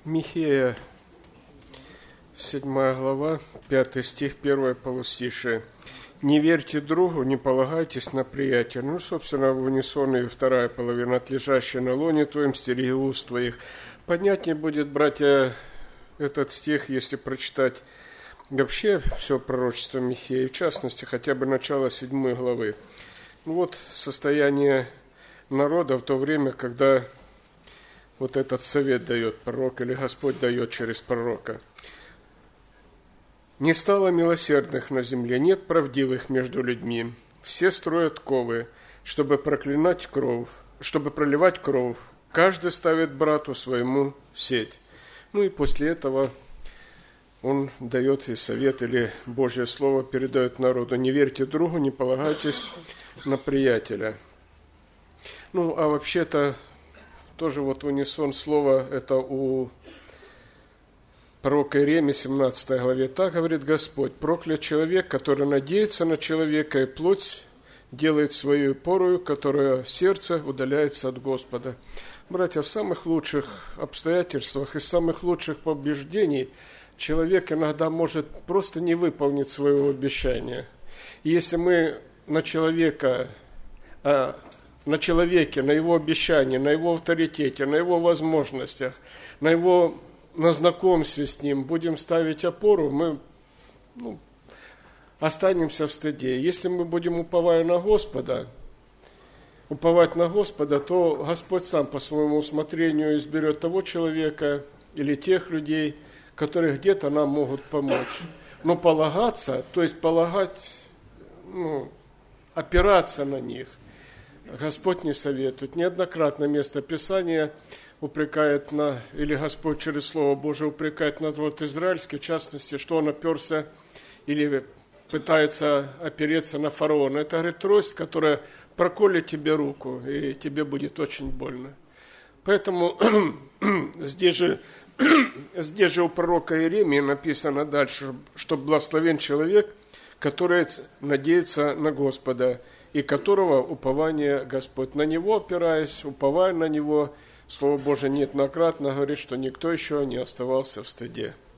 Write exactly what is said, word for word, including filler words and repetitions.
Михея, седьмая глава, пятый стих, первое полустишее. «Не верьте другу, не полагайтесь на приятеля». Ну, собственно, в унисон и вторая половина, «отлежащая на лоне твоем, стереги уст твоих». Понятнее будет, братья, этот стих, если прочитать вообще все пророчество Михея, в частности, хотя бы начало седьмой главы. Ну, вот состояние народа в то время, когда вот этот совет дает пророк, или Господь дает через пророка. «Не стало милосердных на земле, нет правдивых между людьми. Все строят ковы, чтобы проклинать кровь, чтобы проливать кровь. Каждый ставит брату своему сеть». Ну и после этого он дает и совет, или Божье Слово передает народу: «Не верьте другу, не полагайтесь на приятеля». Ну, а вообще-то тоже вот в унисон слово это у пророка Иеремии, семнадцатой главе. «Так говорит Господь: проклят человек, который надеется на человека, и плоть делает свою порою, которая сердце удаляется от Господа». Братья, в самых лучших обстоятельствах и самых лучших побуждений человек иногда может просто не выполнить своего обещания. И если мы на человека, а, на человеке, на его обещании, на его авторитете, на его возможностях, на его на знакомстве с ним будем ставить опору, мы ну, останемся в стыде. Если мы будем, уповая на Господа, уповать на Господа, то Господь сам по своему усмотрению изберет того человека или тех людей, которые где-то нам могут помочь. Но полагаться, то есть полагать, ну, опираться на них, Господь не советует. Неоднократно место Писания упрекает на, или Господь через Слово Божие упрекает народ израильский, в частности, что он оперся или пытается опереться на фараона. Это, говорит, трость, которая проколет тебе руку, и тебе будет очень больно. Поэтому здесь же, здесь же у пророка Иеремии написано дальше, что благословен человек, который надеется на Господа, и которого упование Господь. На Него опираясь, уповая на Него, Слово Божие неоднократно говорит, что никто еще не оставался в стыде.